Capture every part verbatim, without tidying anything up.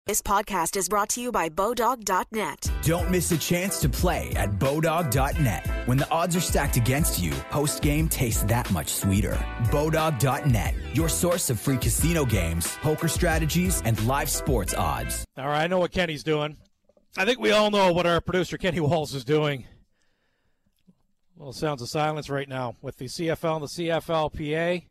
This podcast is brought to you by Bodog dot net. Don't miss a chance to play at Bodog dot net. When the odds are stacked against you, post-game tastes that much sweeter. Bodog dot net, your source of free casino games, poker strategies, and live sports odds. All right, I know what Kenny's doing. I think we all know what our producer, Kenny Walls, is doing. Little sounds of silence right now with the C F L and the C F L P A.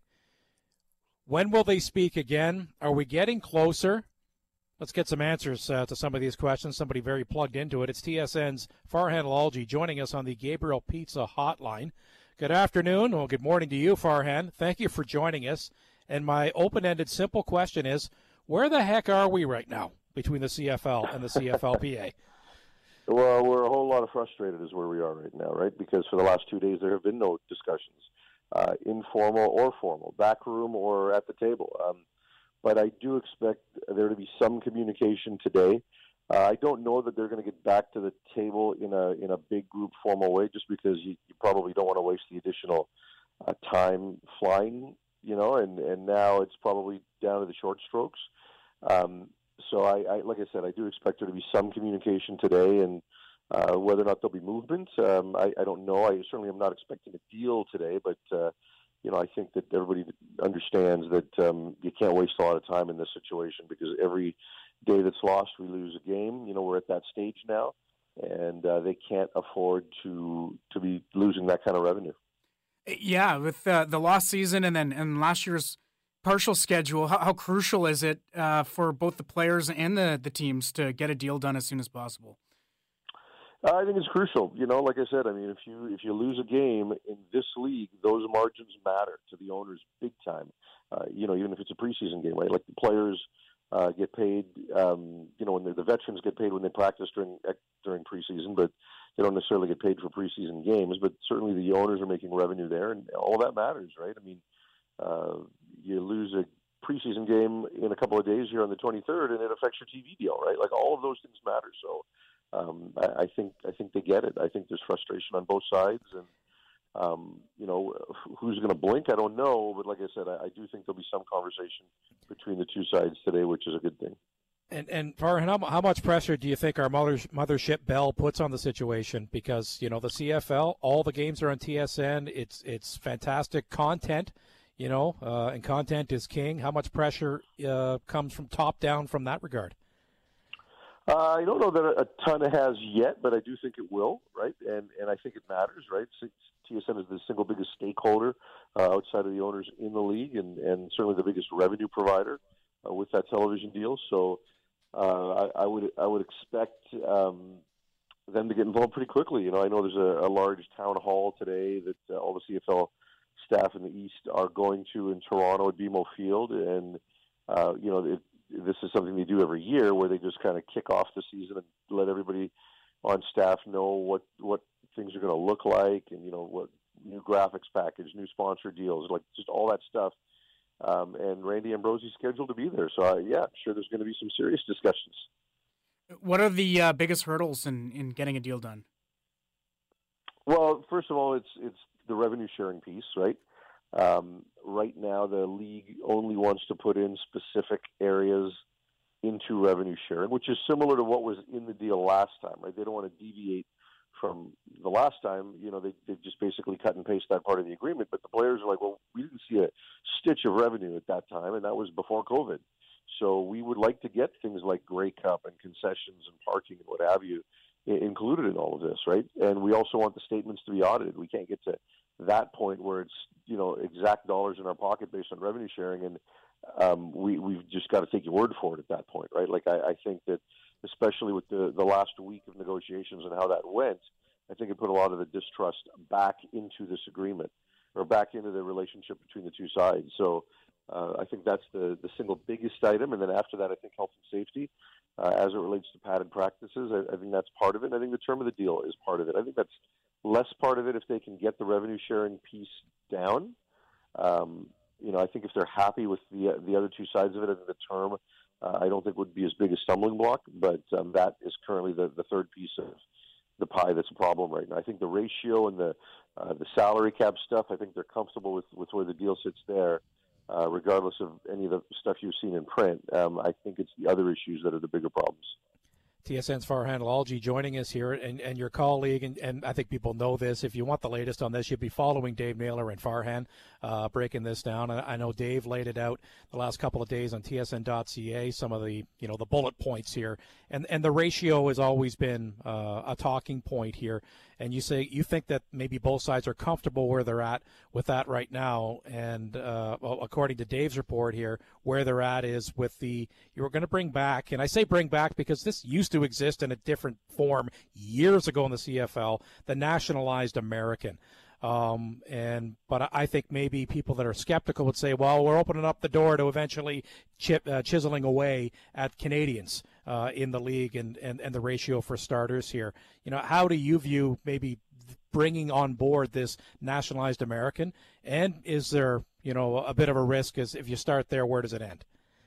When will they speak again? Are we getting closer? Let's get some answers uh, to some of these questions. Somebody very plugged into it. It's T S N's Farhan Lalji joining us on the Gabriel Pizza Hotline. Good afternoon. Well, good morning to you, Farhan. Thank you for joining us. And my open-ended, simple question is, where the heck are we right now between the C F L and the C F L P A? Well, we're a whole lot of frustrated is where we are right now, right? Because for the last two days there have been no discussions, uh, informal or formal, back room or at the table. Um, But I do expect there to be some communication today. Uh, I don't know that they're going to get back to the table in a in a big group formal way, just because you, you probably don't want to waste the additional uh, time flying, you know. And, and now it's probably down to the short strokes. Um, so I, I, like I said, I do expect there to be some communication today, and uh, whether or not there'll be movement, um, I, I don't know. I certainly am not expecting a deal today, but. Uh, You know, I think that everybody understands that um, you can't waste a lot of time in this situation, because every day that's lost, we lose a game. You know, we're at that stage now, and uh, they can't afford to to be losing that kind of revenue. Yeah, with uh, the lost season and then and last year's partial schedule, how, how crucial is it uh, for both the players and the, the teams to get a deal done as soon as possible? Uh, I think it's crucial. You know, like I said, I mean, if you if you lose a game in this league, those margins matter to the owners big time. Uh, you know, even if it's a preseason game, right? Like the players uh, get paid. Um, you know, when the veterans get paid when they practice during during preseason, but they don't necessarily get paid for preseason games. But certainly the owners are making revenue there, and all that matters, right? I mean, uh, you lose a preseason game in a couple of days here on the twenty-third, and it affects your T V deal, right? Like all of those things matter. So. Um, I, I think I think they get it. I think there's frustration on both sides, and um, you know, who's going to blink? I don't know, but like I said, I, I do think there'll be some conversation between the two sides today, which is a good thing. And and Farhan, how, how much pressure do you think our mother, mothership Bell puts on the situation? Because you know the C F L, all the games are on T S N. It's it's fantastic content, you know, uh, and content is king. How much pressure uh, comes from top down from that regard? Uh, I don't know that a ton has yet, but I do think it will, right? And and I think it matters, right? T S N is the single biggest stakeholder uh, outside of the owners in the league, and, and certainly the biggest revenue provider uh, with that television deal. So uh, I, I would I would expect um, them to get involved pretty quickly. You know, I know there's a, a large town hall today that uh, all the C F L staff in the East are going to in Toronto at B M O Field, and uh, you know. It, This is something they do every year, where they just kind of kick off the season and let everybody on staff know what, what things are going to look like, and you know what new graphics package, new sponsor deals, like just all that stuff. Um, and Randy Ambrosie's scheduled to be there, so uh, yeah, I'm sure there's going to be some serious discussions. What are the uh, biggest hurdles in, in getting a deal done? Well, first of all, it's it's the revenue sharing piece, right? Um, right now, the league only wants to put in specific areas into revenue sharing, which is similar to what was in the deal last time, right? They don't want to deviate from the last time. You know, they they just basically cut and paste that part of the agreement. But the players are like, well, we didn't see a stitch of revenue at that time, and that was before COVID. So we would like to get things like Grey Cup and concessions and parking and what have you included in all of this, right? And we also want the statements to be audited. We can't get to that point where it's, you know, exact dollars in our pocket based on revenue sharing, and um, we, we've just got to take your word for it at that point, right? Like, I, I think that especially with the, the last week of negotiations and how that went, I think it put a lot of the distrust back into this agreement, or back into the relationship between the two sides. So uh, I think that's the, the single biggest item. And then after that, I think health and safety, uh, as it relates to padded practices, I, I think that's part of it. And I think the term of the deal is part of it. I think that's less part of it if they can get the revenue sharing piece down. Um, you know, I think if they're happy with the the other two sides of it, I think the term, uh, I don't think would be as big a stumbling block, but um, that is currently the, the third piece of the pie that's a problem right now. I think the ratio and the uh, the salary cap stuff, I think they're comfortable with, with where the deal sits there. uh, regardless of any of the stuff you've seen in print. Um, I think it's the other issues that are the bigger problems. T S N's Farhan Lalji joining us here, and, and your colleague, and, and I think people know this. If you want the latest on this, you'll be following Dave Naylor and Farhan uh, breaking this down. I, I know Dave laid it out the last couple of days on T S N dot C A, some of the you know the bullet points here, and and the ratio has always been uh, a talking point here. And you say you think that maybe both sides are comfortable where they're at with that right now, and uh, well, according to Dave's report here, where they're at is with the you're going to bring back, and I say bring back because this used to exist in a different form years ago in the C F L, the nationalized American. Um, and but I think maybe people that are skeptical would say, well, we're opening up the door to eventually chip, uh, chiseling away at Canadians uh, in the league and, and, and the ratio for starters here. You know, how do you view maybe bringing on board this nationalized American? And is there, you know, a bit of a risk as if you start there, where does it end?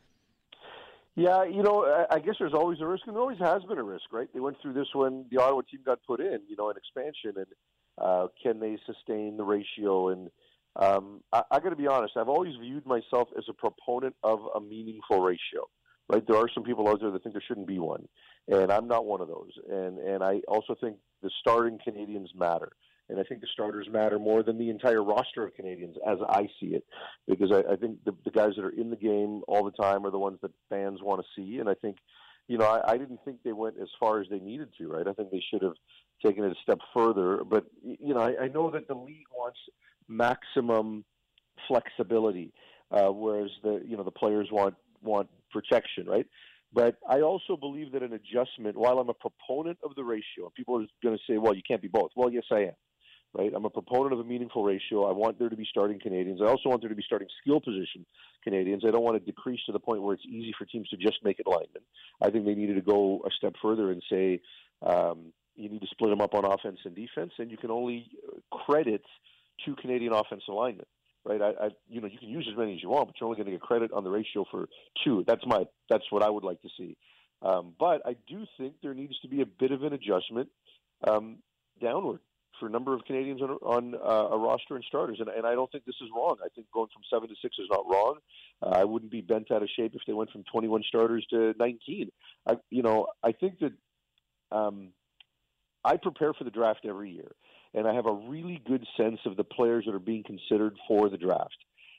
Yeah, you know, I guess there's always a risk, and there always has been a risk, right? They went through this when the Ottawa team got put in, you know, in expansion, and uh, can they sustain the ratio? And um, I, I got to be honest, I've always viewed myself as a proponent of a meaningful ratio, right? There are some people out there that think there shouldn't be one, and I'm not one of those. And and I also think the starting Canadians matter. And I think the starters matter more than the entire roster of Canadians, as I see it, because I, I think the, the guys that are in the game all the time are the ones that fans want to see. And I think, you know, I, I didn't think they went as far as they needed to, right? I think they should have taken it a step further. But, you know, I, I know that the league wants maximum flexibility, uh, whereas the, you know, the players want, want protection, right? But I also believe that an adjustment, while I'm a proponent of the ratio, and people are going to say, well, you can't be both. Well, yes, I am. Right, I'm a proponent of a meaningful ratio. I want there to be starting Canadians. I also want there to be starting skill position Canadians. I don't want to decrease to the point where it's easy for teams to just make it linemen. I think they needed to go a step further and say um, you need to split them up on offense and defense, and you can only credit two Canadian offensive linemen. Right, I, I you know you can use as many as you want, but you're only going to get credit on the ratio for two. That's my that's what I would like to see. Um, but I do think there needs to be a bit of an adjustment um, downward for a number of Canadians on, on uh, a roster and starters. And, and I don't think this is wrong. I think going from seven to six is not wrong. Uh, I wouldn't be bent out of shape if they went from twenty-one starters to nineteen. I, you know, I think that um, I prepare for the draft every year, and I have a really good sense of the players that are being considered for the draft.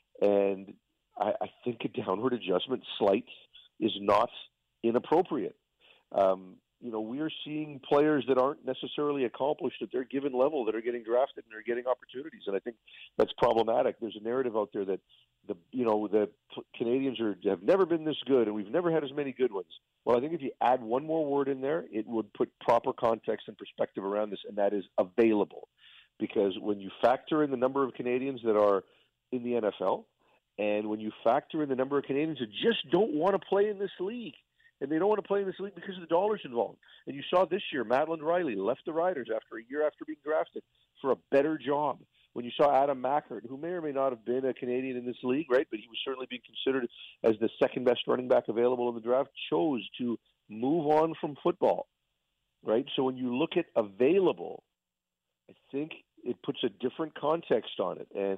And I, I think a downward adjustment, slight, is not inappropriate. Um, You know, we're seeing players that aren't necessarily accomplished at their given level that are getting drafted and are getting opportunities, and I think that's problematic. There's a narrative out there that the you know the Canadians are have never been this good, and we've never had as many good ones. Well, I think if you add one more word in there, it would put proper context and perspective around this, and that is available. Because when you factor in the number of Canadians that are in the N F L, and when you factor in the number of Canadians that just don't want to play in this league, and they don't want to play in this league because of the dollars involved. And you saw this year, Madeline Riley left the Riders after a year after being drafted for a better job. When you saw Adam Mackert, who may or may not have been a Canadian in this league, right, but he was certainly being considered as the second best running back available in the draft, chose to move on from football, right? So when you look at available, I think it puts a different context on it. And,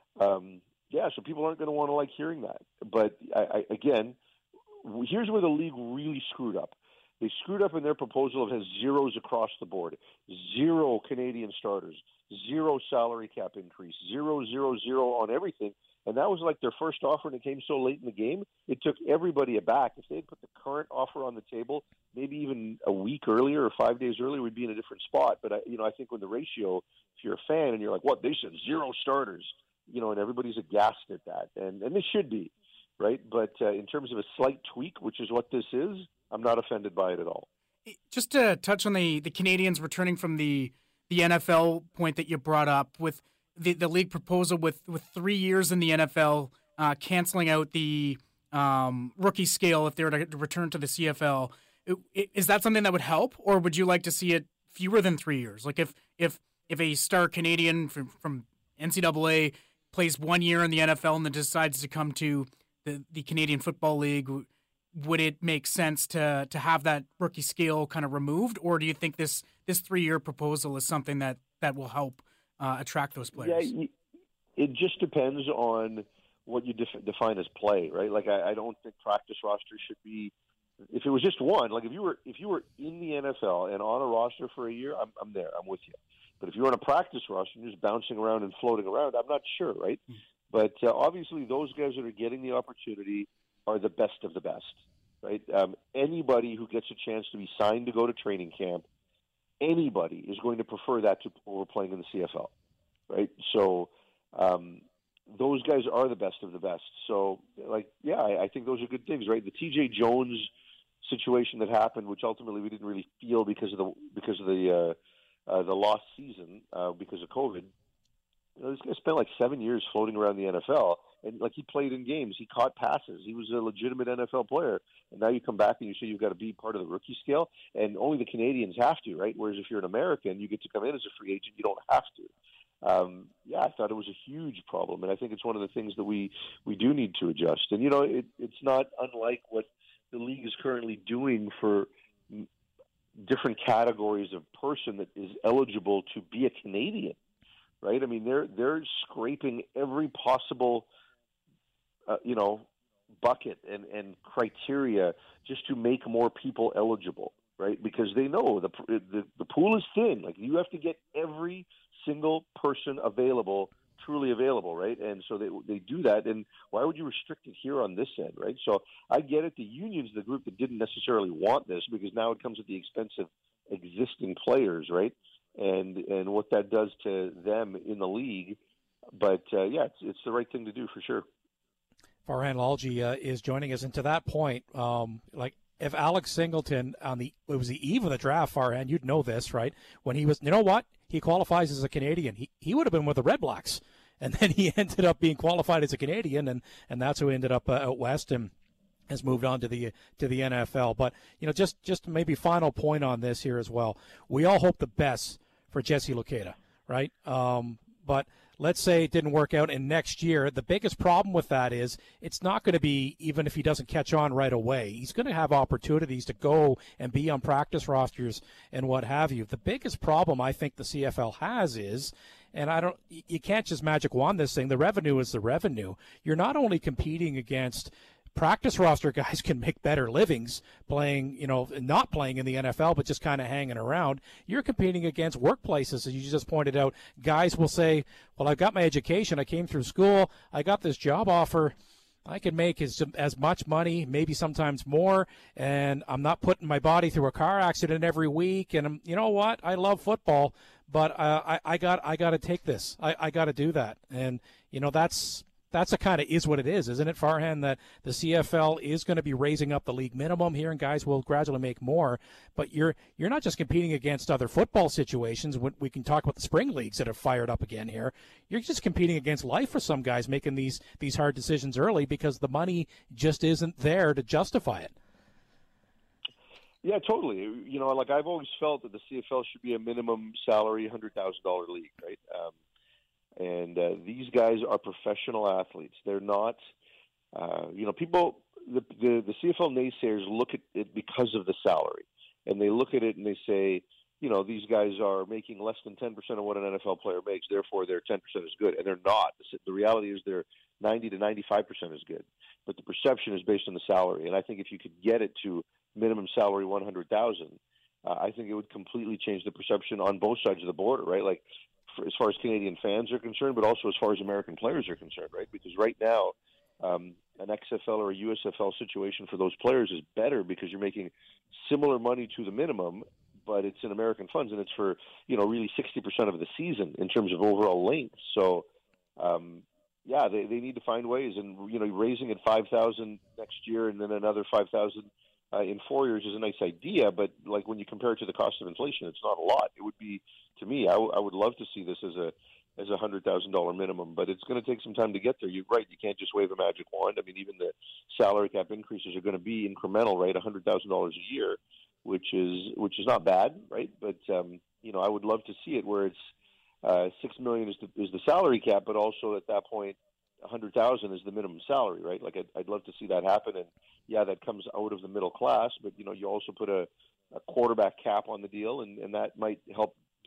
um, yeah, so people aren't going to want to like hearing that. But, I, I, again, here's where the league really screwed up. They screwed up in their proposal of has zeros across the board, zero Canadian starters, zero salary cap increase, zero, zero, zero on everything. And that was like their first offer, and it came so late in the game, it took everybody aback. If they had put the current offer on the table, maybe even a week earlier or five days earlier, we'd be in a different spot. But, I, you know, I think when the ratio, if you're a fan and you're like, what, they said zero starters, you know, and everybody's aghast at that. And, and they should be. Right, but uh, in terms of a slight tweak, which is what this is, I'm not offended by it at all. Just to touch on the, the Canadians returning from the, the N F L point that you brought up, with the, the league proposal with, with three years in the N F L, uh, canceling out the um, rookie scale if they were to return to the C F L, is that something that would help, or would you like to see it fewer than three years? Like if if if a star Canadian from, from N C double A plays one year in the N F L and then decides to come to The, the Canadian Football League, would it make sense to to have that rookie scale kind of removed, or do you think this this three year proposal is something that, that will help uh, attract those players? Yeah, it just depends on what you def- define as play, right? Like I, I don't think practice rosters should be. If it was just one, like if you were if you were in the N F L and on a roster for a year, I'm I'm there, I'm with you. But if you're on a practice roster and just bouncing around and floating around, I'm not sure, right? Mm-hmm. But uh, obviously, those guys that are getting the opportunity are the best of the best, right? Um, anybody who gets a chance to be signed to go to training camp, anybody is going to prefer that to over playing in the C F L, right? So um, those guys are the best of the best. So, like, yeah, I, I think those are good things, right? The T J Jones situation that happened, which ultimately we didn't really feel because of the because of the uh, uh, the lost season uh, because of COVID. You know, this guy spent like seven years floating around the N F L, and like he played in games, he caught passes, he was a legitimate N F L player. And now you come back and you say you've got to be part of the rookie scale, and only the Canadians have to, right? Whereas if you're an American, you get to come in as a free agent, you don't have to. Um, yeah, I thought it was a huge problem, and I think it's one of the things that we we do need to adjust. And you know, it, it's not unlike what the league is currently doing for different categories of person that is eligible to be a Canadian, right? I mean, they're they're scraping every possible, uh, you know, bucket and, and criteria just to make more people eligible, right? Because they know the, the the pool is thin. Like, you have to get every single person available truly available, right? And so they they do that, and why would you restrict it here on this end, right? So I get it. The union's the group that didn't necessarily want this, because now it comes at the expense of existing players, right? And and what that does to them in the league. But uh, yeah, it's it's the right thing to do for sure. Farhan Lalji uh, is joining us, and to that point, um, like, if Alex Singleton on the it was the eve of the draft, Farhan, you'd know this, right? When he was, you know what? He qualifies as a Canadian. He he would have been with the Red Blacks, and then he ended up being qualified as a Canadian, and, and that's who ended up uh, out west and has moved on to the to the N F L. But you know, just just maybe final point on this here as well. We all hope the best for Jesse Luketa, right? Um, but let's say it didn't work out, and next year, the biggest problem with that is it's not going to be, even if he doesn't catch on right away, he's going to have opportunities to go and be on practice rosters and what have you. The biggest problem I think the C F L has is, and I don't, you can't just magic wand this thing, the revenue is the revenue. You're not only competing against practice roster guys can make better livings playing, you know, not playing in the N F L, but just kind of hanging around. You're competing against workplaces, as you just pointed out. Guys will say, well, I've got my education. I came through school. I got this job offer. I can make as, as much money, maybe sometimes more, and I'm not putting my body through a car accident every week. And I'm, you know what? I love football, but uh, I, I got I got to take this. I, I got to do that. And, you know, that's That's a kind of is what it is, isn't it, Farhan, that the C F L is going to be raising up the league minimum here, and guys will gradually make more. But you're you're not just competing against other football situations. We can talk about the spring leagues that have fired up again here. You're just competing against life for some guys making these these hard decisions early because the money just isn't there to justify it. Yeah, totally. You know, like, I've always felt that the C F L should be a minimum salary one hundred thousand dollars league, right? Um, And uh, these guys are professional athletes. They're not, uh, you know, people, the, the, the C F L naysayers look at it because of the salary. And they look at it and they say, you know, these guys are making less than ten percent of what an N F L player makes, therefore they're ten percent as good. And they're not. The reality is they're ninety to ninety-five percent as good. But the perception is based on the salary. And I think if you could get it to minimum salary one hundred thousand dollars, uh, I think it would completely change the perception on both sides of the border, right? Like, for, as far as Canadian fans are concerned, but also as far as American players are concerned, right? Because right now, um, an X F L or a U S F L situation for those players is better because you're making similar money to the minimum, but it's in American funds, and it's for, you know, really sixty percent of the season in terms of overall length. So, um, yeah, they, they need to find ways, and, you know, raising it five thousand next year and then another five thousand uh, in four years is a nice idea, but, like, when you compare it to the cost of inflation, it's not a lot. It would be, to me, I, w- I would love to see this as a as a one hundred thousand dollars minimum, but it's going to take some time to get there. You're right. You can't just wave a magic wand. I mean, even the salary cap increases are going to be incremental, right? one hundred thousand dollars a year, which is which is not bad, right? But, um, you know, I would love to see it where it's uh, six million dollars is the, is the salary cap, but also at that point, one hundred thousand dollars is the minimum salary, right? Like, I'd, I'd love to see that happen. And, yeah, that comes out of the middle class, but, you know, you also put a, a quarterback cap on the deal, and, and that might help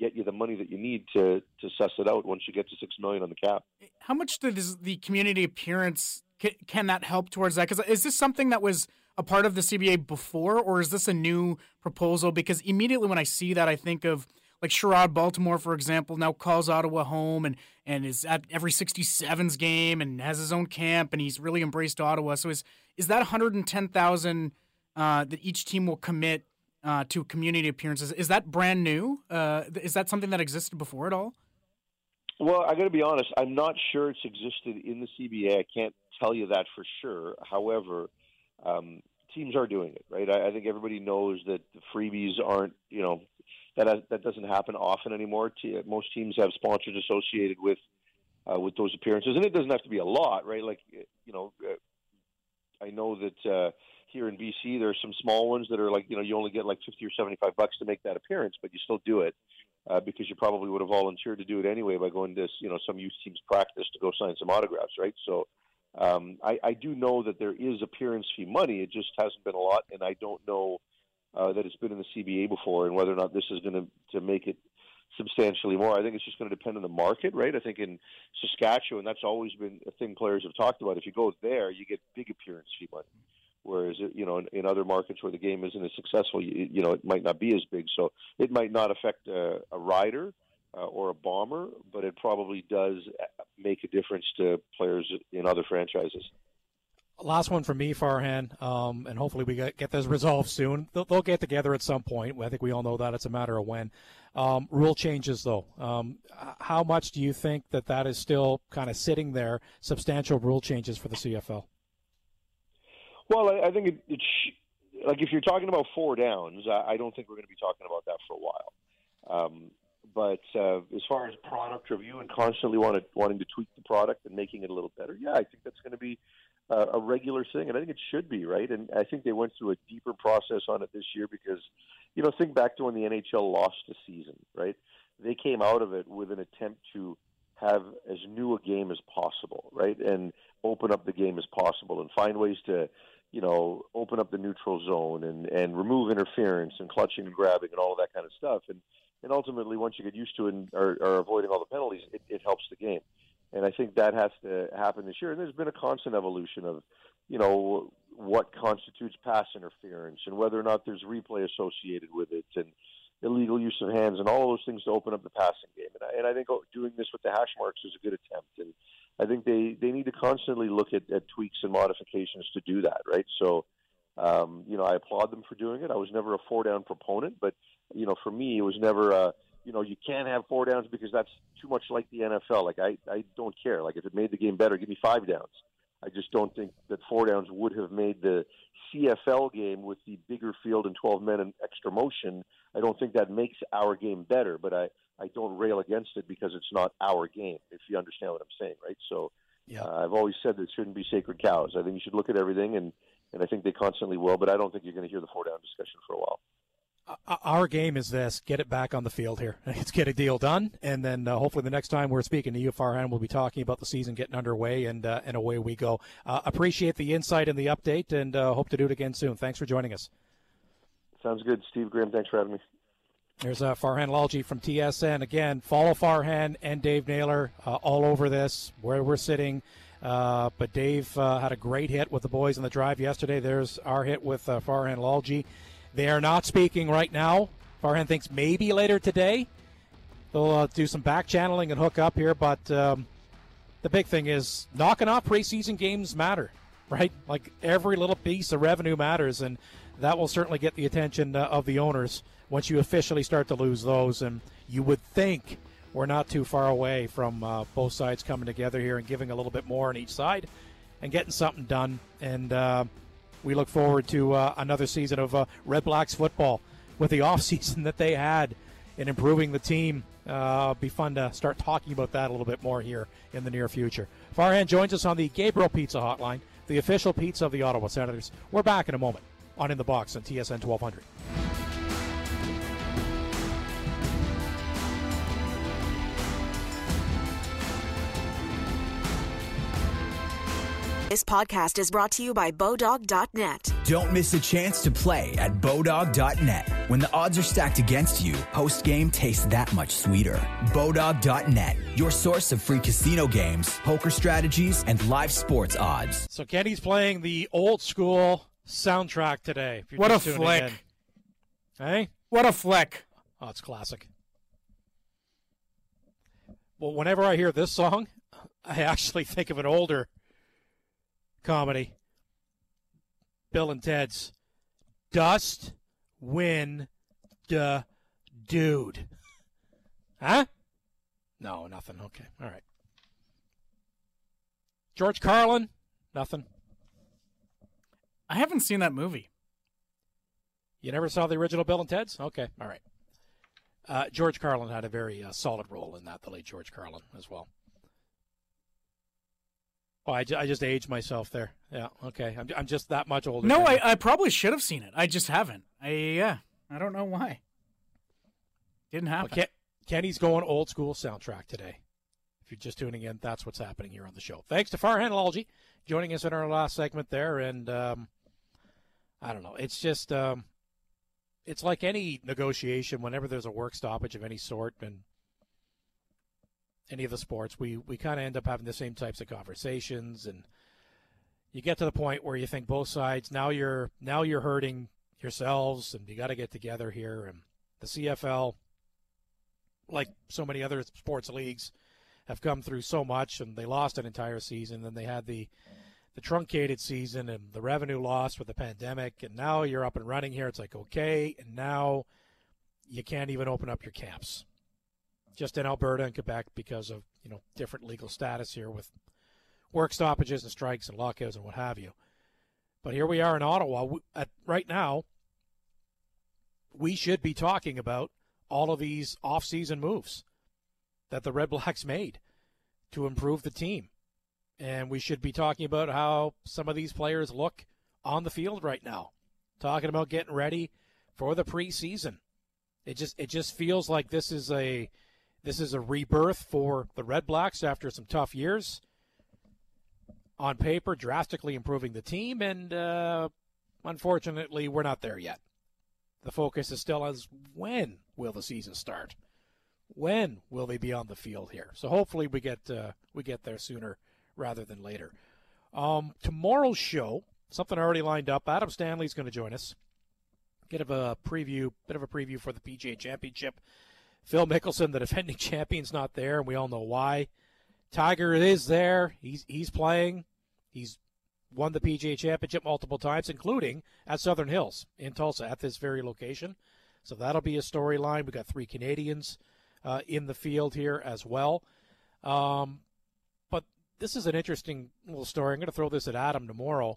get you the money that you need to to suss it out once you get to six million on the cap. How much does the community appearance can, can that help towards that? Because is this something that was a part of the C B A before, or is this a new proposal? Because immediately when I see that, I think of like Sherrod Baltimore, for example, now calls Ottawa home and, and is at every sixty-sevens game and has his own camp, and he's really embraced Ottawa. So is is that one hundred ten thousand uh, that each team will commit uh, to community appearances? Is that brand new? Uh, is that something that existed before at all? Well, I got to be honest. I'm not sure it's existed in the C B A. I can't tell you that for sure. However, um, teams are doing it, right? I, I think everybody knows that the freebies aren't, you know, that has, that doesn't happen often anymore. Most teams have sponsors associated with uh, with those appearances, and it doesn't have to be a lot, right? Like, you know, uh, I know that uh, here in B C there are some small ones that are like, you know, you only get like fifty or seventy-five bucks to make that appearance, but you still do it uh, because you probably would have volunteered to do it anyway by going to, you know, some youth team's practice to go sign some autographs, right? So um, I, I do know that there is appearance fee money. It just hasn't been a lot, and I don't know Uh, that it's been in the C B A before, and whether or not this is going to to make it substantially more. I think it's just going to depend on the market, right? I think in Saskatchewan, that's always been a thing players have talked about. If you go there, you get big appearance fee money, whereas you know in, in other markets where the game isn't as successful, you, you know it might not be as big. So it might not affect a, a rider uh, or a bomber, but it probably does make a difference to players in other franchises. Last one from me, Farhan, um, and hopefully we get, get this resolved soon. They'll, they'll get together at some point. I think we all know that. It's a matter of when. Um, rule changes, though. Um, how much do you think that that is still kind of sitting there, substantial rule changes for the C F L? Well, I, I think it, it sh- like if you're talking about four downs, I, I don't think we're going to be talking about that for a while. Um, but uh, as far as product review and constantly wanted, wanting to tweak the product and making it a little better, yeah, I think that's going to be Uh, a regular thing, and I think it should be, right? And I think they went through a deeper process on it this year because, you know, think back to when the N H L lost the season, right? They came out of it with an attempt to have as new a game as possible, right? And open up the game as possible and find ways to, you know, open up the neutral zone and, and remove interference and clutching and grabbing and all of that kind of stuff. And, and ultimately, once you get used to it and are, are avoiding all the penalties, it, it helps the game. And I think that has to happen this year. And there's been a constant evolution of, you know, what constitutes pass interference and whether or not there's replay associated with it and illegal use of hands and all of those things to open up the passing game. And I, and I think doing this with the hash marks is a good attempt. And I think they, they need to constantly look at, at tweaks and modifications to do that, right? So, um, you know, I applaud them for doing it. I was never a four-down proponent, but, you know, for me, it was never a, you know, you can't have four downs because that's too much like the N F L. Like, I, I don't care. Like, if it made the game better, give me five downs. I just don't think that four downs would have made the C F L game with the bigger field and twelve men and extra motion. I don't think that makes our game better, but I, I don't rail against it because it's not our game, if you understand what I'm saying, right? So yeah. uh, I've always said that it shouldn't be sacred cows. I think you should look at everything, and, and I think they constantly will, but I don't think you're going to hear the four-down discussion for a while. Our game is this: get it back on the field here. Let's get a deal done, and then uh, hopefully the next time we're speaking to you, Farhan, we'll be talking about the season getting underway, and uh, and away we go. Uh, appreciate the insight and the update, and uh, hope to do it again soon. Thanks for joining us. Sounds good. Steve Graham, thanks for having me. There's uh, Farhan Lalji from T S N. Again, follow Farhan and Dave Naylor uh, all over this, where we're sitting. Uh, but Dave uh, had a great hit with the boys on the drive yesterday. There's our hit with uh, Farhan Lalji. They are not speaking right now. Farhan thinks maybe later today they'll uh, do some back channeling and hook up here. But um, the big thing is knocking off preseason games matter, right? Like every little piece of revenue matters, and that will certainly get the attention uh, of the owners once you officially start to lose those. And you would think we're not too far away from uh, both sides coming together here and giving a little bit more on each side and getting something done. And uh, we look forward to uh, another season of uh, Red Blacks football with the offseason that they had in improving the team. Uh, be fun to start talking about that a little bit more here in the near future. Farhan joins us on the Gabriel Pizza Hotline, the official pizza of the Ottawa Senators. We're back in a moment on In the Box on T S N twelve hundred. This podcast is brought to you by Bodog dot net. Don't miss a chance to play at Bodog dot net. When the odds are stacked against you, post-game tastes that much sweeter. Bodog dot net, your source of free casino games, poker strategies, and live sports odds. So Kenny's playing the old school soundtrack today. If you're What a just tuning flick. in. Hey? What a flick. Oh, it's classic. Well, whenever I hear this song, I actually think of an older comedy. Bill and Ted's Dust Win Da Dude. Huh? No, nothing. Okay. All right. George Carlin? Nothing. I haven't seen that movie. You never saw the original Bill and Ted's? Okay. All right. Uh, George Carlin had a very uh, solid role in that, the late George Carlin as well. Oh, I, ju- I just aged myself there. Yeah, okay. I'm, I'm just that much older. No, than I, you. I probably should have seen it. I just haven't. I yeah. I don't know why. Didn't happen. Well, Ken, Kenny's going old school soundtrack today. If you're just tuning in, that's what's happening here on the show. Thanks to Farhandology joining us in our last segment there. And um, I don't know. It's just, um, it's like any negotiation whenever there's a work stoppage of any sort and any of the sports, we, we kind of end up having the same types of conversations. And you get to the point where you think both sides, now you're, now you're hurting yourselves and you got to get together here. And the C F L, like so many other sports leagues, have come through so much, and they lost an entire season. Then they had the the truncated season and the revenue loss with the pandemic, and now you're up and running here. It's like, okay, and now you can't even open up your camps. Just in Alberta and Quebec because of, you know, different legal status here with work stoppages and strikes and lockouts and what have you. But here we are in Ottawa. We, at, right now, we should be talking about all of these off-season moves that the Red Blacks made to improve the team. And we should be talking about how some of these players look on the field right now, talking about getting ready for the preseason. It just it just feels like this is a this is a rebirth for the Red Blacks after some tough years. On paper, drastically improving the team, and uh, unfortunately, we're not there yet. The focus is still as when will the season start? When will they be on the field here? So hopefully we get uh, we get there sooner rather than later. Um, tomorrow's show, something already lined up. Adam Stanley's going to join us. Bit of a preview, bit of a preview for the P G A Championship. Phil Mickelson, the defending champion's not there, and we all know why. Tiger is there. He's he's playing. He's won the P G A Championship multiple times, including at Southern Hills in Tulsa at this very location. So that'll be a storyline. We got three Canadians uh, in the field here as well. Um, but this is an interesting little story. I'm going to throw this at Adam tomorrow.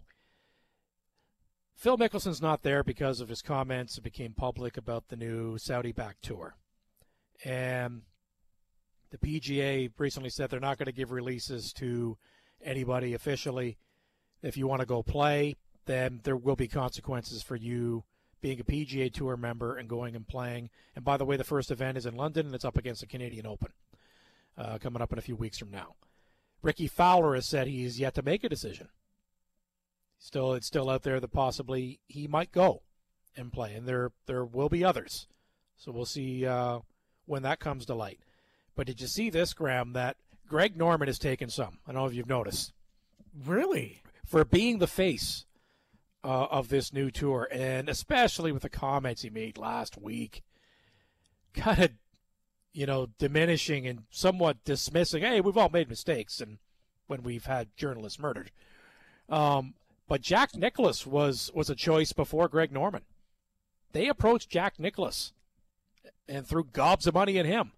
Phil Mickelson's not there because of his comments that became public about the new Saudi-backed tour. And the P G A recently said they're not going to give releases to anybody officially. If you want to go play, then there will be consequences for you being a P G A Tour member and going and playing. And by the way, the first event is in London, and it's up against the Canadian Open uh, coming up in a few weeks from now. Ricky Fowler has said he is yet to make a decision. Still, it's still out there that possibly he might go and play, and there there will be others. So we'll see uh, when that comes to light. But did you see this, Graham, that Greg Norman has taken some? I don't know if you've noticed. Really? For being the face uh, of this new tour, and especially with the comments he made last week, kind of, you know, diminishing and somewhat dismissing, hey, we've all made mistakes and when we've had journalists murdered. Um, but Jack Nicklaus was, was a choice before Greg Norman. They approached Jack Nicklaus and threw gobs of money at him.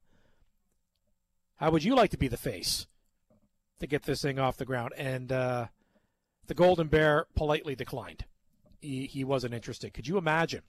How would you like to be the face to get this thing off the ground? And uh, the Golden Bear politely declined. He, he wasn't interested. Could you imagine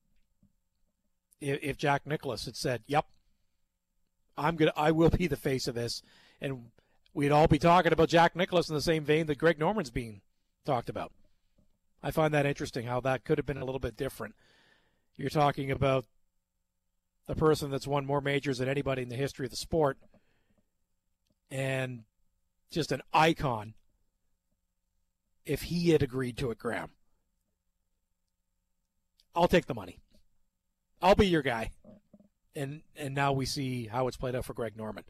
if, if Jack Nicklaus had said, yep, I'm gonna, I will be the face of this, and we'd all be talking about Jack Nicklaus in the same vein that Greg Norman's being talked about. I find that interesting, how that could have been a little bit different. You're talking about the person that's won more majors than anybody in the history of the sport, and just an icon if he had agreed to it, Graham. I'll take the money. I'll be your guy. And and now we see how it's played out for Greg Norman.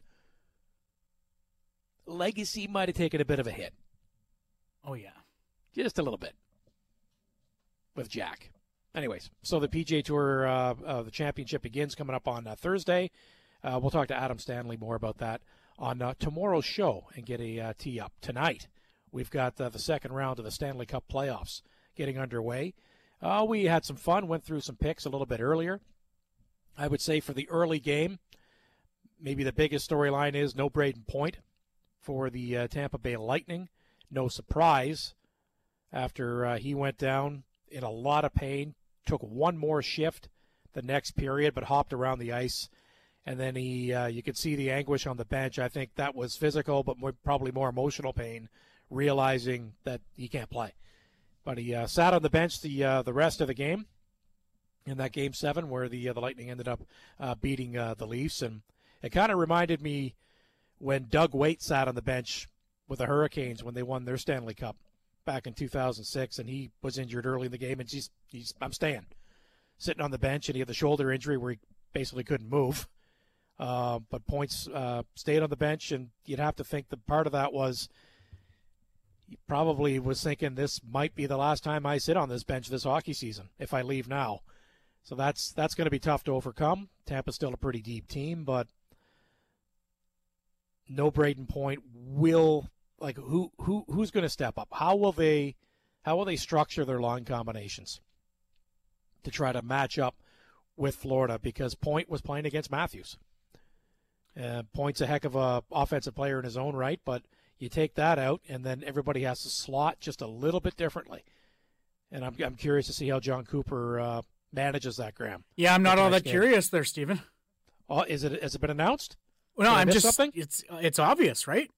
Legacy might have taken a bit of a hit. Oh, yeah. Just a little bit. With Jack. Anyways, so the P G A Tour, uh, uh, the championship begins coming up on uh, Thursday. Uh, we'll talk to Adam Stanley more about that on uh, tomorrow's show and get a uh, tee up. Tonight, we've got uh, the second round of the Stanley Cup playoffs getting underway. Uh, we had some fun, went through some picks a little bit earlier. I would say for the early game, maybe the biggest storyline is no Braden Point for the uh, Tampa Bay Lightning. No surprise after uh, he went down in a lot of pain, took one more shift the next period, but hopped around the ice. And then he, uh, you could see the anguish on the bench. I think that was physical, but more, probably more emotional pain, realizing that he can't play. But he uh, sat on the bench the uh, the rest of the game in that game seven, where the uh, the Lightning ended up uh, beating uh, the Leafs, and it kind of reminded me when Doug Weight sat on the bench with the Hurricanes when they won their Stanley Cup back in two thousand six, and he was injured early in the game, and he's, he's I'm staying, sitting on the bench, and he had the shoulder injury where he basically couldn't move. Uh, but Points uh, stayed on the bench, and you'd have to think that part of that was he probably was thinking this might be the last time I sit on this bench this hockey season if I leave now. So that's that's going to be tough to overcome. Tampa's still a pretty deep team, but no Braden Point will like who who who's going to step up? How will they how will they structure their line combinations to try to match up with Florida? Because Point was playing against Matthews. Uh, Point's a heck of a offensive player in his own right, but you take that out, and then everybody has to slot just a little bit differently. And I'm I'm curious to see how John Cooper uh, manages that, Graham. Yeah, I'm not all that game. curious there, Stephen. Oh, is it has it been announced? Well, no, Did I I'm miss just something? it's it's obvious, right?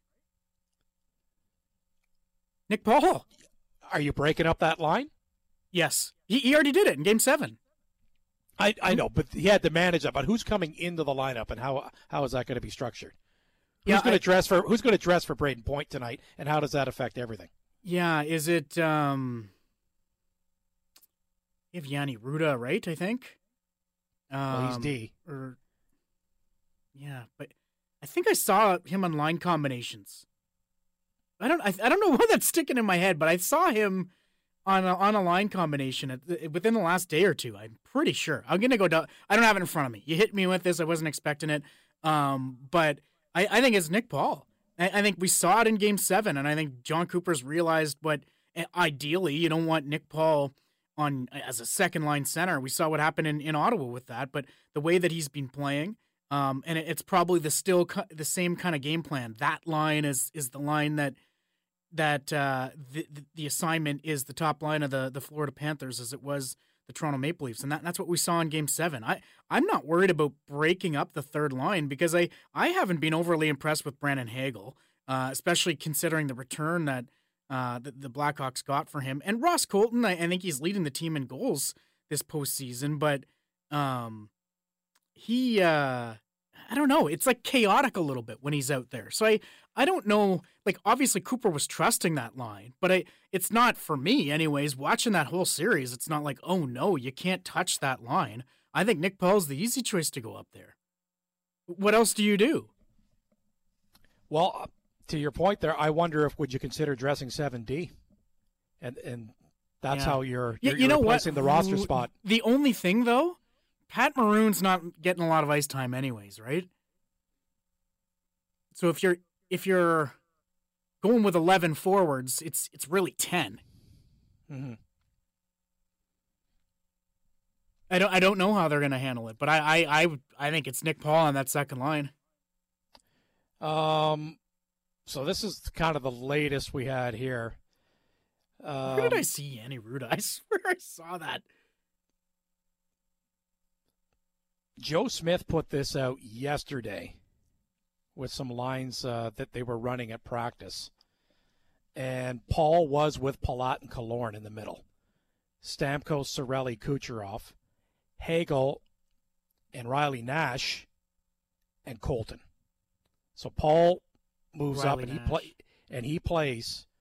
Nick Paul. Are you breaking up that line? Yes, he, he already did it in Game Seven. I, I know, but he had to manage that. But who's coming into the lineup, and how how is that going to be structured? Who's Yeah, going I- to dress for Who's going to dress for Braden Point tonight, and how does that affect everything? Yeah, is it um you have Yanni Ruda, right, I think? Um, Well, he's D. Or yeah, but I think I saw him on line combinations. I don't I, I don't know why that's sticking in my head, but I saw him on a, on a line combination at the, within the last day or two. I'm pretty sure. I'm going to go down. I don't have it in front of me. You hit me with this. I wasn't expecting it. Um, but I, I think it's Nick Paul. I, I think we saw it in Game seven, and I think John Cooper's realized what ideally you don't want Nick Paul on as a second-line center. We saw what happened in, in Ottawa with that, but the way that he's been playing, um, and it, it's probably the still cu- the same kind of game plan. That line is is the line that that uh, the, the assignment is the top line of the, the Florida Panthers as it was the Toronto Maple Leafs. And that, that's what we saw in Game seven. I, I'm not worried about breaking up the third line because I, I haven't been overly impressed with Brandon Hagel, uh, especially considering the return that uh, the, the Blackhawks got for him. And Ross Colton, I, I think he's leading the team in goals this postseason, but um, he... Uh, I don't know. It's like chaotic a little bit when he's out there. So I, I don't know. Like, obviously Cooper was trusting that line, but I, it's not for me anyways. Watching that whole series, it's not like, oh no, you can't touch that line. I think Nick Paul's the easy choice to go up there. What else do you do? Well, to your point there, I wonder if would you consider dressing seven D, and and that's Yeah. how you're Yeah, you're, you know you're what? replacing the roster spot. The only thing though, Pat Maroon's not getting a lot of ice time anyways, right? So if you're if you're going with eleven forwards, it's it's really ten. Mm-hmm. I don't I don't know how they're going to handle it, but I I I, would- I think it's Nick Paul on that second line. Um, so this is kind of the latest we had here. Um, Where did I see Yanni Ruda? I swear I saw that. Joe Smith put this out yesterday with some lines uh, that they were running at practice. And Paul was with Palat and Killorn in the middle. Stamkos, Cirelli, Kucherov, Hagel, and Riley Nash, and Colton. So Paul moves Riley up and he Nash. play and he plays.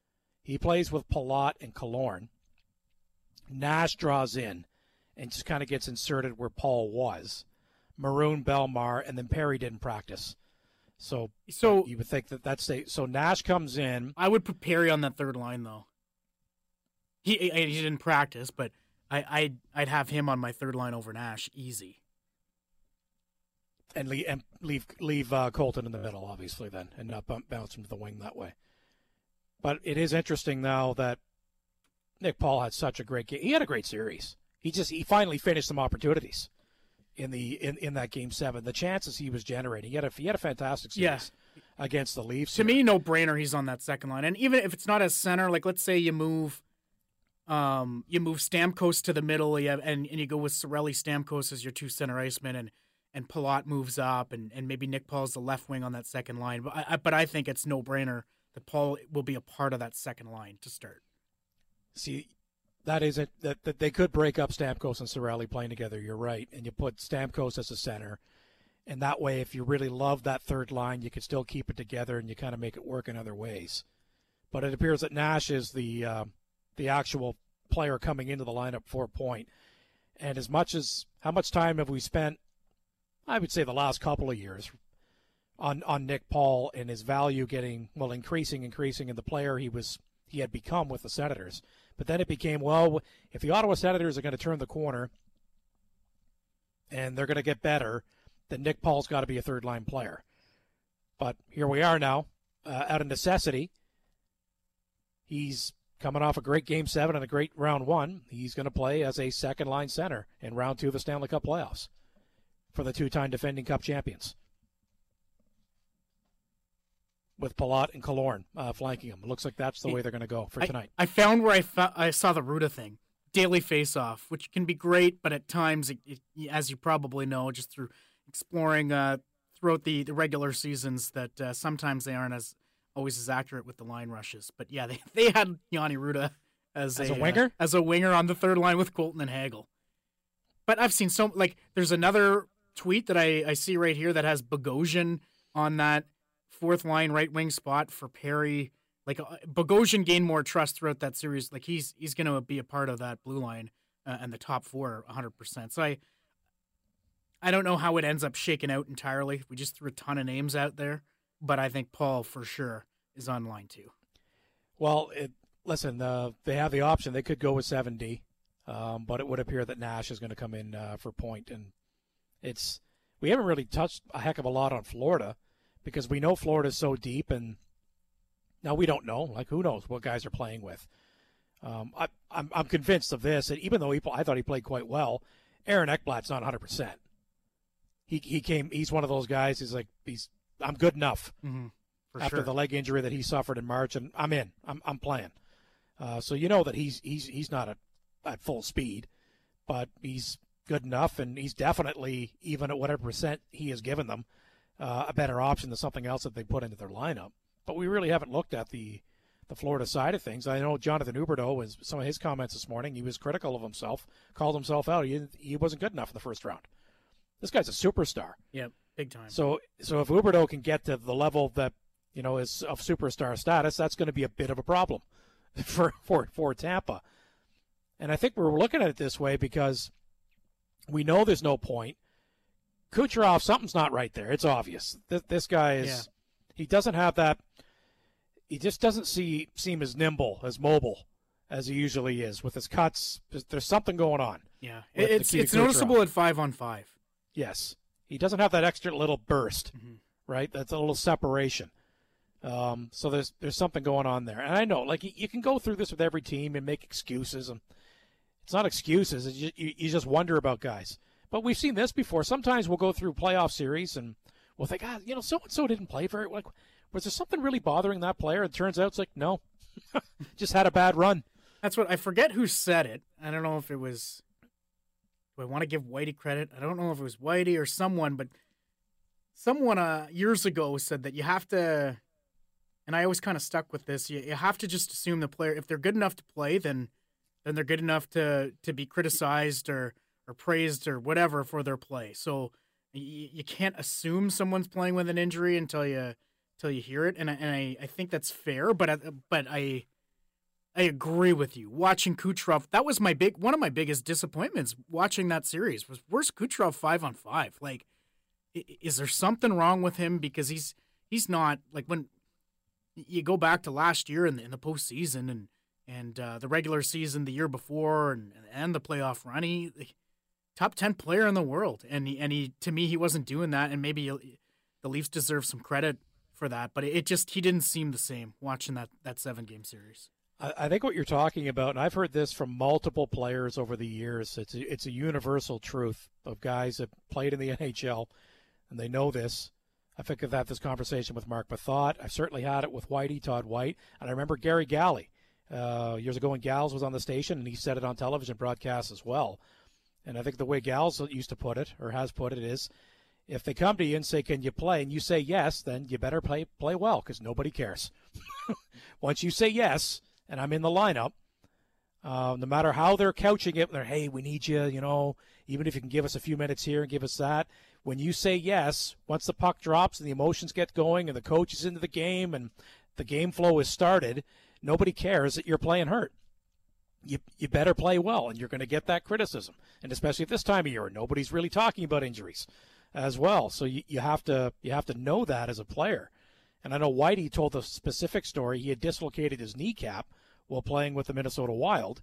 He plays with Palat and Killorn. Nash draws in and just kind of gets inserted where Paul was. Maroon, Belmar, and then Perry didn't practice. So, so you would think that that's a, so Nash comes in. I would put Perry on that third line though. He he didn't practice, but I I'd, I'd have him on my third line over Nash easy. And leave and leave leave uh, Colton in the middle, obviously, then, and not bump, bounce him to the wing that way. But it is interesting now that Nick Paul had such a great game. He had a great series. He just he finally finished some opportunities in the in, in that game seven. The chances he was generating, he had a he had a fantastic series yeah. against the Leafs. To here. me, no brainer. He's on that second line, and even if it's not as center, like let's say you move, um, you move Stamkos to the middle, you have, and and you go with Cirelli, Stamkos as your two center icemen, and and Palat moves up, and, and maybe Nick Paul's the left wing on that second line. But I, but I think it's no brainer that Paul will be a part of that second line to start. See, that is it. That, that they could break up Stamkos and Cirelli playing together. You're right, and you put Stamkos as a center, and that way, if you really love that third line, you can still keep it together, and you kind of make it work in other ways. But it appears that Nash is the uh, the actual player coming into the lineup for point. And as much as how much time have we spent? I would say the last couple of years on on Nick Paul and his value getting well increasing, increasing in the player he was he had become with the Senators. But then it became, well, if the Ottawa Senators are going to turn the corner and they're going to get better, then Nick Paul's got to be a third line player. But here we are now, uh, out of necessity. He's coming off a great game seven and a great round one. He's going to play as a second line center in round two of the Stanley Cup playoffs for the two-time defending Cup champions, with Palat and Killorn uh, flanking him. It looks like that's the way they're going to go for I, tonight. I found where I, fa- I saw the Ruda thing, daily face-off, which can be great, but at times, it, it, as you probably know, just through exploring uh, throughout the, the regular seasons, that uh, sometimes they aren't as always as accurate with the line rushes. But yeah, they, they had Yanni Ruda as, as a, a winger, uh, as a winger on the third line with Colton and Hagel. But I've seen so like there's another tweet that I, I see right here that has Bogosian on that fourth line right wing spot for Perry. Like uh, Bogosian gained more trust throughout that series. Like he's he's going to be a part of that blue line uh, and the top four one hundred percent. So I I don't know how it ends up shaking out entirely. We just threw a ton of names out there, but I think Paul for sure is on line two. Well, it, listen, uh, they have the option. They could go with seven D, um, but it would appear that Nash is going to come in uh, for point. And it's we haven't really touched a heck of a lot on Florida because we know Florida's so deep, and now we don't know. Like, who knows what guys are playing with? Um, I, I'm I'm convinced of this. And even though he, I thought he played quite well, Aaron Ekblad's not one hundred percent. He he came. He's one of those guys. He's like he's I'm good enough Mm-hmm. For after sure. the leg injury that he suffered in March, and I'm in. I'm I'm playing. Uh, so you know that he's he's he's not at, at full speed, but he's good enough, and he's definitely, even at whatever percent he has given them, uh, a better option than something else that they put into their lineup. But we really haven't looked at the the Florida side of things. I know Jonathan Huberdeau, was some of his comments this morning, he was critical of himself, called himself out. He he wasn't good enough in the first round. This guy's a superstar. Yeah, big time. So so if Huberdeau can get to the level that, you know, is of superstar status, that's going to be a bit of a problem for for for Tampa. And I think we're looking at it this way because we know there's no point. Kucherov, something's not right there. It's obvious. This, this guy is, Yeah. he doesn't have that, he just doesn't see seem as nimble, as mobile as he usually is with his cuts. There's, there's something going on. Yeah, with it's Nikita it's noticeable Kucherov. at five on five. Yes. He doesn't have that extra little burst, Mm-hmm. right? That's a little separation. Um, so there's there's something going on there. And I know, like, you, you can go through this with every team and make excuses. And it's not excuses. It's just, you, you just wonder about guys. But we've seen this before. Sometimes we'll go through playoff series and we'll think, ah, you know, so-and-so didn't play very well. Like, was there something really bothering that player? It turns out it's like, no, just had a bad run. That's what I forget who said it. I don't know if it was. Do I want to give Whitey credit? I don't know if it was Whitey or someone, but someone uh, years ago said that you have to, and I always kind of stuck with this. You, you have to just assume the player, if they're good enough to play, then then they're good enough to to be criticized or or praised or whatever for their play. So you, you can't assume someone's playing with an injury until you until you hear it, and I, and I, I think that's fair. But I, but I. I agree with you. Watching Kucherov, that was my big one of my biggest disappointments watching that series was where's Kucherov five on five? Like, is there something wrong with him? Because he's he's not like when you go back to last year in the, in the postseason and and uh, the regular season the year before and and the playoff run, he top ten player in the world, and he, and he to me he wasn't doing that, and maybe the Leafs deserve some credit for that, but it just he didn't seem the same watching that that seven game series. I think what you're talking about, and I've heard this from multiple players over the years, it's a, it's a universal truth of guys that played in the N H L, and they know this. I think I've had this conversation with Mark Bethot. I've certainly had it with Whitey, Todd White, and I remember Gary Galley uh, years ago when Gals was on the station, and he said it on television broadcasts as well. And I think the way Gals used to put it, or has put it, is if they come to you and say, can you play, and you say yes, then you better play play well because nobody cares. Once you say yes, and I'm in the lineup, uh, no matter how they're couching it, they're, hey, we need you, you know, even if you can give us a few minutes here and give us that. When you say yes, once the puck drops and the emotions get going and the coach is into the game and the game flow is started, nobody cares that you're playing hurt. You you better play well, and you're going to get that criticism. And especially at this time of year, nobody's really talking about injuries as well. So you, you have to you have to know that as a player. And I know Whitey told a specific story. He had dislocated his kneecap while playing with the Minnesota Wild.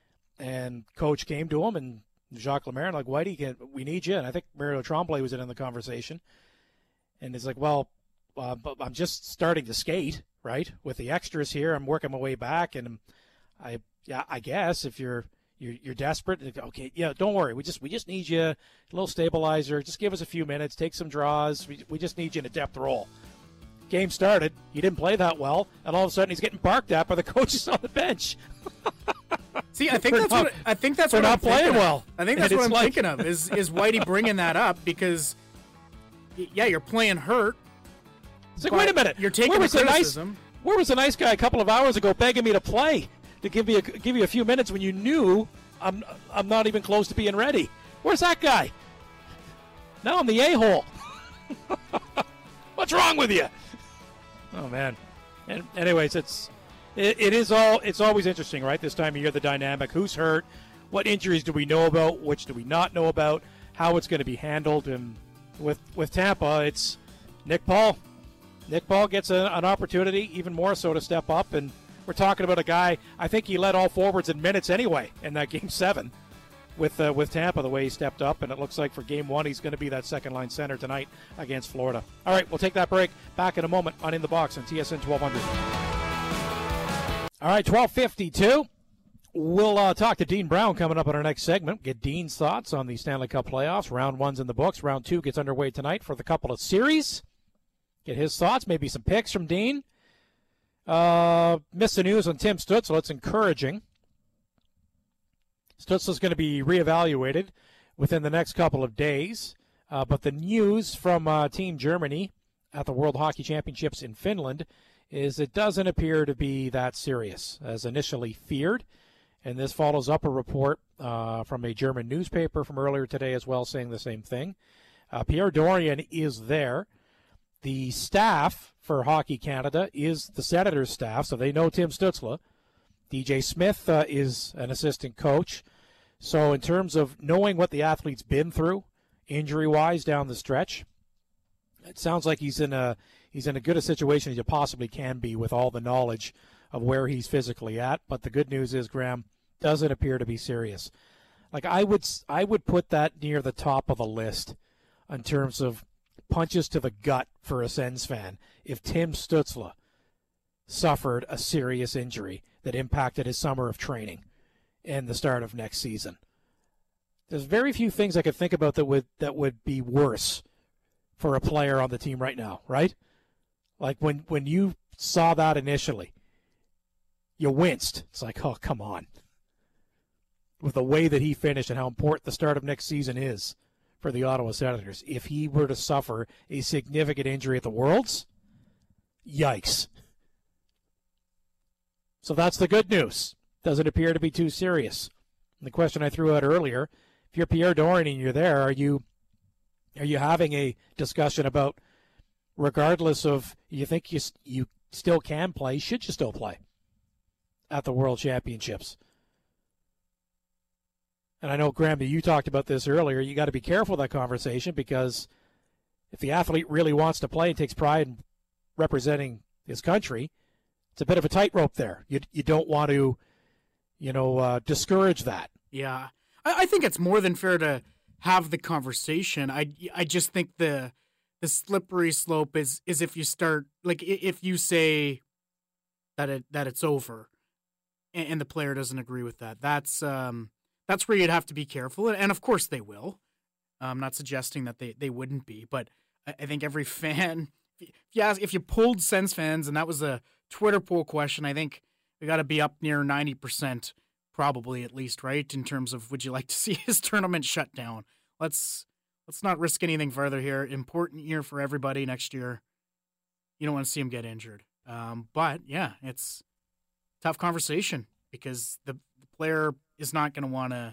And coach came to him, and Jacques Lemaire, like, Whitey, we need you. And I think Mario Tremblay was in on the conversation. And he's like, well, uh, I'm just starting to skate, right, with the extras here. I'm working my way back. And I, yeah, I guess if you're you're, you're desperate, okay, yeah, don't worry. We just we just need you, a little stabilizer. Just give us a few minutes. Take some draws. We, we just need you in a depth role. Game started. He didn't play that well, and all of a sudden he's getting barked at by the coaches on the bench. See, I think that's not, what I think that's what what not I'm playing well. I think that's and what I'm like... thinking of is is Whitey bringing that up because, yeah, you're playing hurt. It's like, wait a minute, you're taking where the was the criticism. Nice, where was the nice guy a couple of hours ago begging me to play, to give me a, give you a few minutes when you knew I'm I'm not even close to being ready? Where's that guy? Now I'm the a-hole. What's wrong with you? Oh man. And anyways, it's it, it is all it's always interesting, right? This time of year, the dynamic. Who's hurt? What injuries do we know about? Which do we not know about? How it's going to be handled? And with with Tampa, it's Nick Paul. Nick Paul gets a, an opportunity, even more so, to step up. And we're talking about a guy. I think he led all forwards in minutes anyway in that game seven with uh, with Tampa, the way he stepped up. And it looks like for game one, he's going to be that second line center tonight against Florida. All right, we'll take that break. Back in a moment on In the Box on T S N twelve hundred. All right, twelve fifty-two. We'll uh, talk to Dean Brown coming up in our next segment. Get Dean's thoughts on the Stanley Cup playoffs. Round one's in the books. Round two gets underway tonight for the couple of series. Get his thoughts, maybe some picks from Dean. Uh, missed the news on Tim Stützle. It's encouraging. Stützle's going to be reevaluated within the next couple of days. Uh, but the news from uh, Team Germany at the World Hockey Championships in Finland is it doesn't appear to be that serious as initially feared. And this follows up a report uh, from a German newspaper from earlier today as well saying the same thing. Uh, Pierre Dorion is there. The staff for Hockey Canada is the Senators' staff, so they know Tim Stützle. D J Smith uh, is an assistant coach. So in terms of knowing what the athlete's been through, injury-wise down the stretch, it sounds like he's in a he's in as good a situation as you possibly can be with all the knowledge of where he's physically at. But the good news is, Graham, doesn't appear to be serious. Like I would I would put that near the top of the list in terms of punches to the gut for a Sens fan if Tim Stützle suffered a serious injury that impacted his summer of training and the start of next season. There's very few things I could think about that would that would be worse for a player on the team right now, right? Like when, when you saw that initially, you winced. It's like, oh, come on. With the way that he finished and how important the start of next season is for the Ottawa Senators. If he were to suffer a significant injury at the Worlds, yikes. So that's the good news. Doesn't appear to be too serious. And the question I threw out earlier, if you're Pierre Dorion and you're there, are you are you having a discussion about, regardless of you think you you still can play, should you still play? at the World Championships. And I know, Graham, you talked about this earlier. You got to be careful with that conversation, because if the athlete really wants to play and takes pride in representing his country, it's a bit of a tightrope there. You you don't want to, you know, uh, discourage that. Yeah, I, I think it's more than fair to have the conversation. I I just think the the slippery slope is is if you start, like, if you say that it that it's over, and, and the player doesn't agree with that. That's um that's where you'd have to be careful, and of course they will. I'm not suggesting that they, they wouldn't be, but I, I think every fan, if you ask, if you polled Sens fans, and that was a Twitter poll question, I think we got to be up near ninety percent, probably, at least, right? In terms of, would you like to see his tournament shut down? Let's let's not risk anything further here. Important year for everybody next year. You don't want to see him get injured. Um, but yeah, it's a tough conversation, because the, the player is not going to want to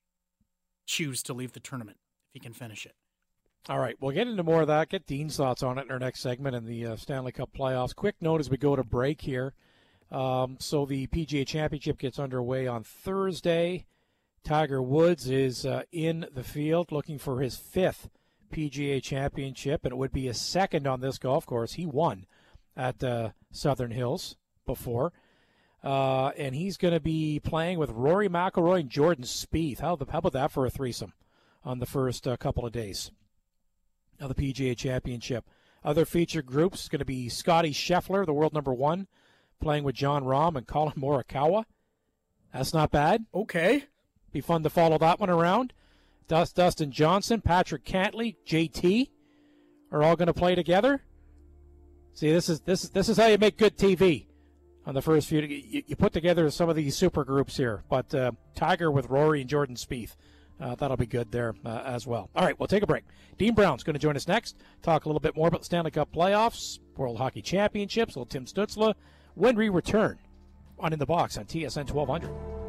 choose to leave the tournament if he can finish it. All right, we'll get into more of that. Get Dean's thoughts on it in our next segment in the uh, Stanley Cup playoffs. Quick note as we go to break here. Um, so the P G A Championship gets underway on Thursday. Tiger Woods is uh, in the field looking for his fifth P G A Championship, and it would be his second on this golf course. He won at uh, Southern Hills before. Uh, and he's going to be playing with Rory McIlroy and Jordan Spieth. How, how about that for a threesome on the first uh, couple of days of the P G A Championship? Other featured groups going to be Scotty Scheffler, the world number one, playing with Jon Rahm and Colin Morikawa. That's not bad. Okay. Be fun to follow that one around. Dust, Dustin Johnson, Patrick Cantley, J T are all going to play together. See, this is this is this is how you make good T V. On the first few, you, you put together some of these super groups here, but uh, Tiger with Rory and Jordan Spieth, uh, that'll be good there uh, as well. All right, we'll take a break. Dean Brown's going to join us next, talk a little bit more about the Stanley Cup playoffs, World Hockey Championships, little Tim Stutzla, when we return on In the Box on T S N twelve hundred.